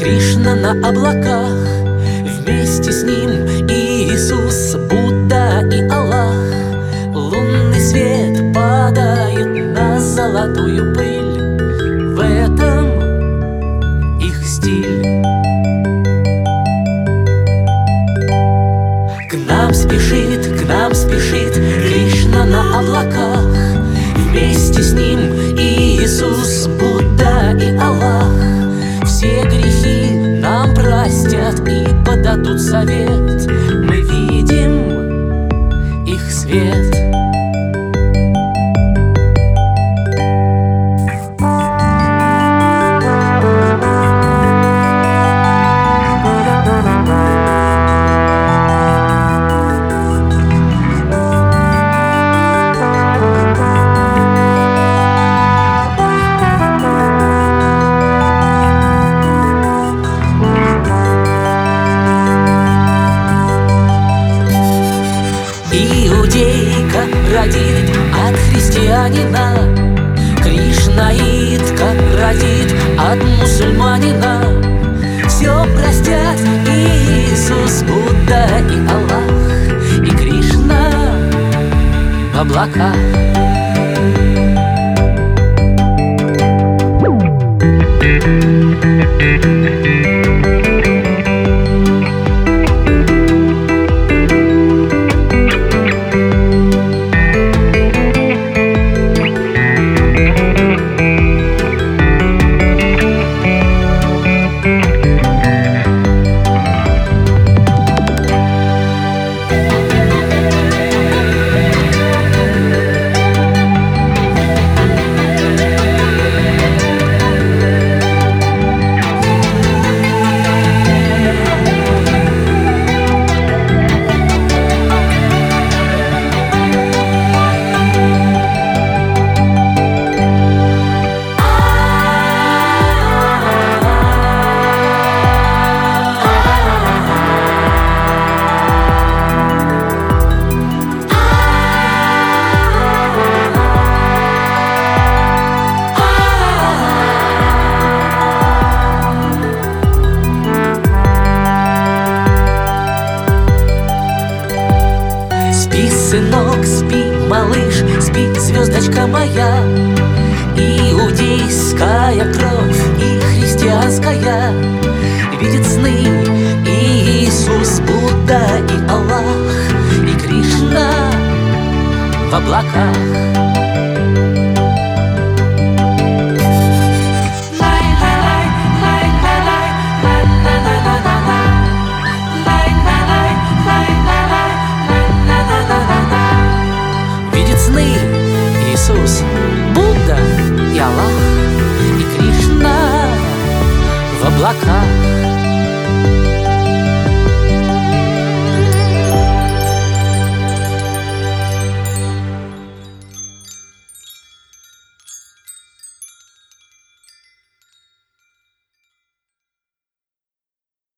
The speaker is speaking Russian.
Кришна на облаках, вместе с ним Иисус, Будда и Аллах. Лунный свет падает на золотую пыль, в этом их стиль. К нам спешит Кришна на облаках, вместе с ним Иисус, Будда и Аллах. Все грехи нам простят и подадут совет, мы видим их свет. Иудейка родит от христианина, кришнаитка родит от мусульманина. Все простят Иисус, Будда и Аллах, и Кришна в облаках. Спи, сынок, спи, малыш, спи, звездочка моя. Иудейская кровь и христианская видит сны Иисус, Будда и Аллах, и Кришна в облаках. Иисус, Будда и Аллах, и Кришна в облаках.